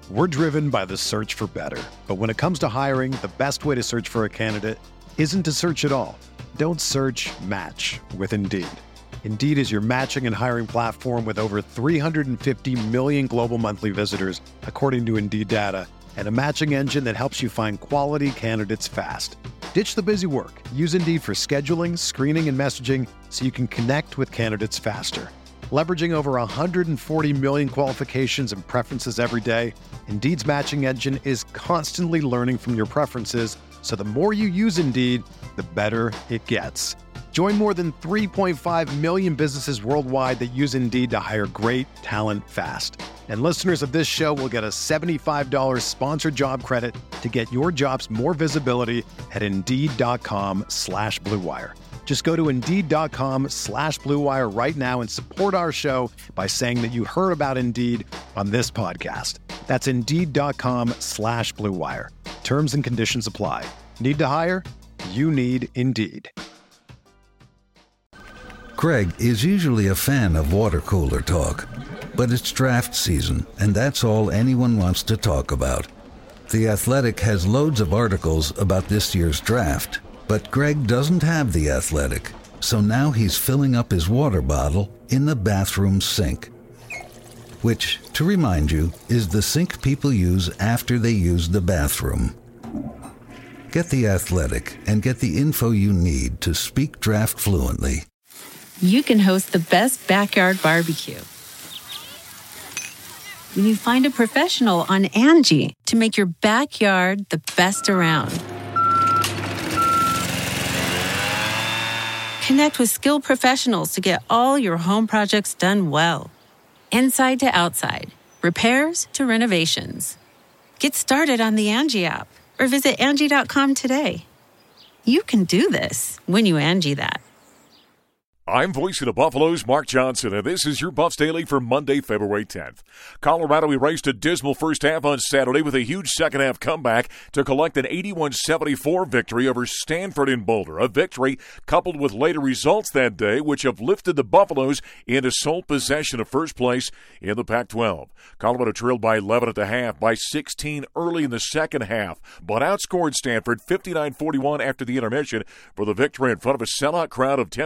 We're driven by the search for better. But when it comes to hiring, the best way to search for a candidate isn't to search at all. Don't search, match with Indeed. Indeed is your matching and hiring platform with over 350 million global monthly visitors, according to Indeed data, and a matching engine that helps you find quality candidates fast. Ditch the busy work. Use Indeed for scheduling, screening, and messaging so you can connect with candidates faster. Leveraging over 140 million qualifications and preferences every day, Indeed's matching engine is constantly learning from your preferences, so the more you use Indeed, the better it gets. Join more than 3.5 million businesses worldwide that use Indeed to hire great talent fast. And listeners of this show will get a $75 sponsored job credit to get your jobs more visibility at Indeed.com/Blue Wire. Just go to Indeed.com/Blue Wire right now and support our show by saying that you heard about Indeed on this podcast. That's Indeed.com/Blue Wire. Terms and conditions apply. Need to hire? You need Indeed. Greg is usually a fan of water cooler talk, but it's draft season, and that's all anyone wants to talk about. The Athletic has loads of articles about this year's draft, but Greg doesn't have The Athletic, so now he's filling up his water bottle in the bathroom sink. Which, to remind you, is the sink people use after they use the bathroom. Get The Athletic and get the info you need to speak draft fluently. You can host the best backyard barbecue when you find a professional on Angie to make your backyard the best around. Connect with skilled professionals to get all your home projects done well. Inside to outside, repairs to renovations. Get started on the Angie app or visit Angie.com today. You can do this when you Angie that. I'm voice of the Buffaloes, Mark Johnson, and this is your Buffs Daily for Monday, February 10th. Colorado erased a dismal first half on Saturday with a huge second-half comeback to collect an 81-74 victory over Stanford in Boulder, a victory coupled with later results that day which have lifted the Buffaloes into sole possession of first place in the Pac-12. Colorado trailed by 11 at the half, by 16 early in the second half, but outscored Stanford 59-41 after the intermission for the victory in front of a sellout crowd of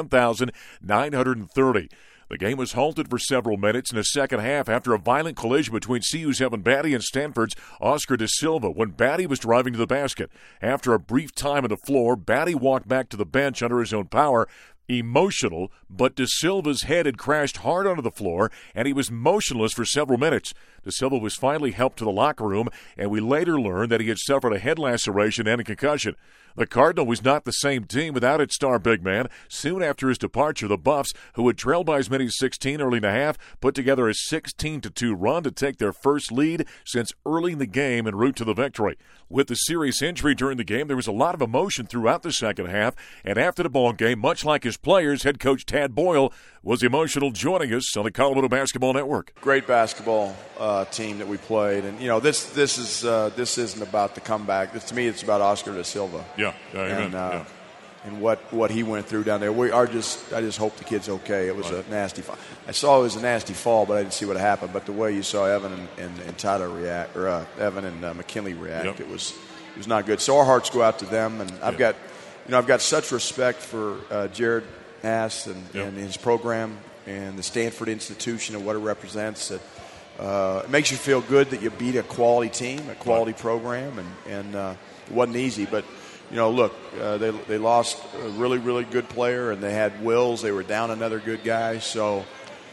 10,930. The game was halted for several minutes in the second half after a violent collision between CU's Evan Batty and Stanford's Oscar Da Silva when Batty was driving to the basket. After a brief time on the floor, Batty walked back to the bench under his own power, emotional, but Da Silva's head had crashed hard onto the floor, and he was motionless for several minutes. Da Silva was finally helped to the locker room, and we later learned that he had suffered a head laceration and a concussion. The Cardinal was not the same team without its star big man. Soon after his departure, the Buffs, who had trailed by as many as 16 early in the half, put together a 16-2 run to take their first lead since early in the game en route to the victory. With the serious injury during the game, there was a lot of emotion throughout the second half, and after the ball game, much like his players, head coach Tad Boyle was emotional, joining us on the Colorado Basketball Network. Great basketball team that we played, and this isn't about the comeback. To me, it's about Oscar Da Silva. Yeah, amen. And what he went through down there. I just hope the kid's okay. It was a nasty fall. I saw it was a nasty fall, but I didn't see what happened. But the way you saw Evan and Tyler react, or Evan and McKinley react, it was not good. So our hearts go out to them, and I've got such respect for Jared Ass and his program and the Stanford institution and what it represents. That it makes you feel good that you beat a quality team, a quality program, and it wasn't easy, but. Look, they lost a really, really good player, and they had Wills. They were down another good guy. So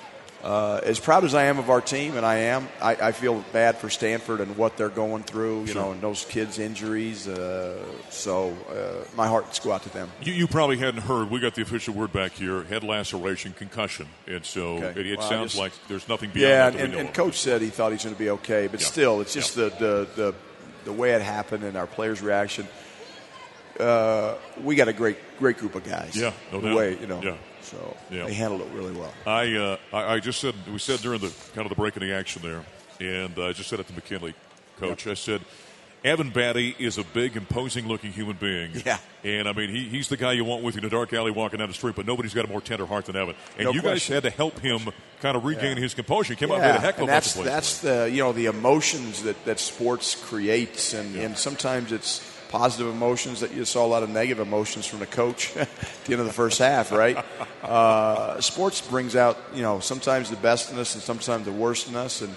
as proud as I am of our team, and I feel bad for Stanford and what they're going through, and those kids' injuries. So my hearts go out to them. You probably hadn't heard. We got the official word back here, head laceration, concussion. And so it sounds like there's nothing beyond that. And Coach said he thought he's going to be okay. But still, it's just the way it happened and our players' reaction. We got a great group of guys. Yeah, no doubt. So they handled it really well. I just said, we said during the kind of the break in the action there, and I just said it to McKinley, Coach. I said, Evan Batty is a big, imposing-looking human being. Yeah. And, I mean, he's the guy you want with you in a dark alley walking down the street, but nobody's got a more tender heart than Evan. And no you question. guys had to help him kind of regain his composure. He came out with a heck of a bunch of plays. That's the emotions that sports creates, and sometimes it's positive emotions that you saw a lot of negative emotions from the coach at the end of the first half, right? Sports brings out, sometimes the best in us and sometimes the worst in us, and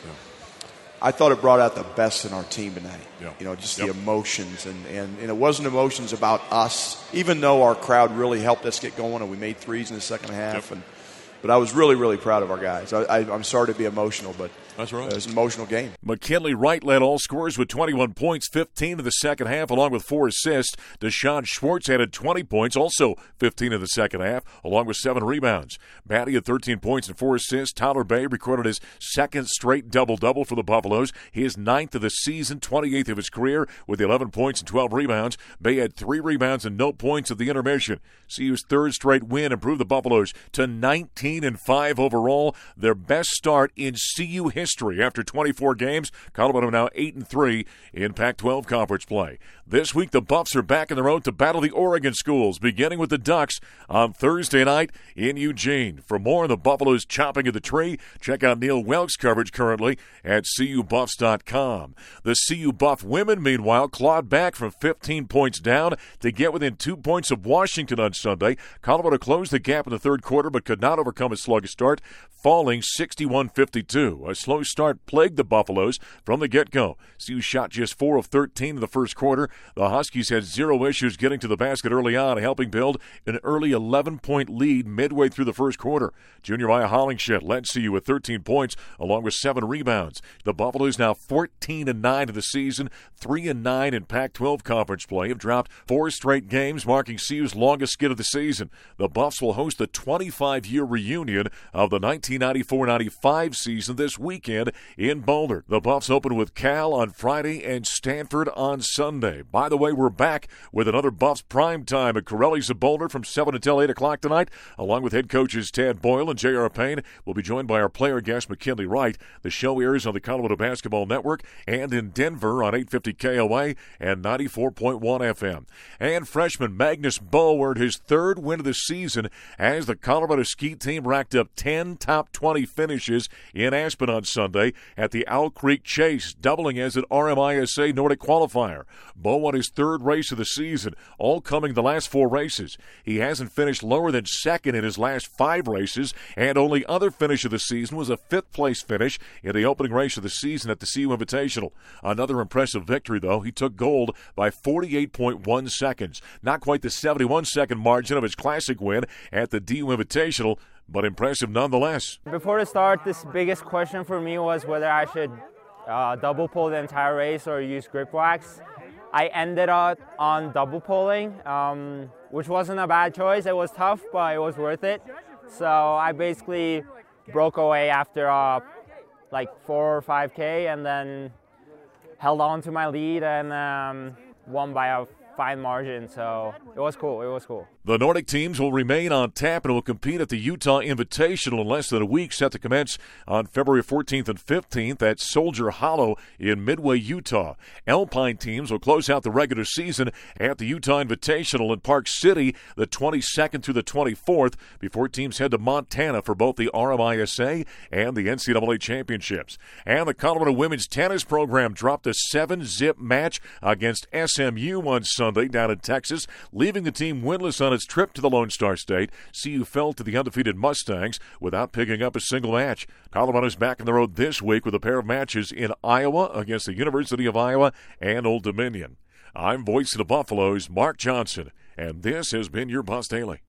I thought it brought out the best in our team tonight. Yeah. Just the emotions, and it wasn't emotions about us, even though our crowd really helped us get going and we made threes in the second half. But I was really, really proud of our guys. I'm sorry to be emotional, but that's right. It was an emotional game. McKinley Wright led all scorers with 21 points, 15 in the second half, along with 4 assists. Deshaun Schwartz added 20 points, also 15 in the second half, along with 7 rebounds. Batty had 13 points and 4 assists. Tyler Bay recorded his second straight double-double for the Buffaloes, his 9th of the season, 28th of his career, with 11 points and 12 rebounds. Bay had 3 rebounds and no points at the intermission. CU's third straight win improved the Buffaloes to 19-5 overall, their best start in CU history. After 24 games, Colorado now 8-3 in Pac-12 conference play. This week, the Buffs are back on the road to battle the Oregon schools, beginning with the Ducks on Thursday night in Eugene. For more on the Buffaloes chopping at the tree, check out Neil Welk's coverage currently at CUBuffs.com. The CU Buff women, meanwhile, clawed back from 15 points down to get within 2 points of Washington on Sunday. Colorado closed the gap in the third quarter but could not overcome a sluggish start, falling 61-52. A slow start plagued the Buffaloes from the get-go. CU shot just 4 of 13 in the first quarter. The Huskies had 0 issues getting to the basket early on, helping build an early 11-point lead midway through the first quarter. Junior Maya Hollingshed led CU with 13 points along with 7 rebounds. The Buffaloes now 14-9 in the season, 3-9 in Pac-12 conference play, have dropped 4 straight games, marking CU's longest skid of the season. The Buffs will host the 25-year reunion of the 1994-95 season this weekend in Boulder. The Buffs open with Cal on Friday and Stanford on Sunday. By the way, we're back with another Buffs prime time at Corelli's of Boulder from 7 until 8 o'clock tonight, along with head coaches Tad Boyle and J.R. Payne. We'll be joined by our player guest, McKinley Wright. The show airs on the Colorado Basketball Network and in Denver on 850 KOA and 94.1 FM. And freshman Magnus Bow earned his 3rd win of the season as the Colorado ski team racked up 10 top 20 finishes in Aspen on Sunday at the Owl Creek Chase, doubling as an RMISA Nordic qualifier. Bow won his 3rd race of the season, all coming the last 4 races. He hasn't finished lower than 2nd in his last 5 races, and only other finish of the season was a 5th-place finish in the opening race of the season at the CU Invitational. Another impressive victory, though. He took gold by 48.1 seconds. Not quite the 71-second margin of his classic win at the DU Invitational, but impressive nonetheless. Before the start, this biggest question for me was whether I should double pull the entire race or use grip wax. I ended up on double pulling, which wasn't a bad choice. It was tough, but it was worth it. So I basically broke away after like 4 or 5K and then held on to my lead and won by a fine margin. So it was cool. The Nordic teams will remain on tap and will compete at the Utah Invitational in less than a week, set to commence on February 14th and 15th at Soldier Hollow in Midway, Utah. Alpine teams will close out the regular season at the Utah Invitational in Park City the 22nd through the 24th before teams head to Montana for both the RMISA and the NCAA championships. And the Colorado women's tennis program dropped a 7-zip match against SMU on Sunday down in Texas, leaving the team winless on its trip to the Lone Star State. CU fell to the undefeated Mustangs without picking up a single match. Colorado's back on the road this week with a pair of matches in Iowa against the University of Iowa and Old Dominion. I'm voice of the Buffaloes, Mark Johnson, and this has been your Buffs Daily.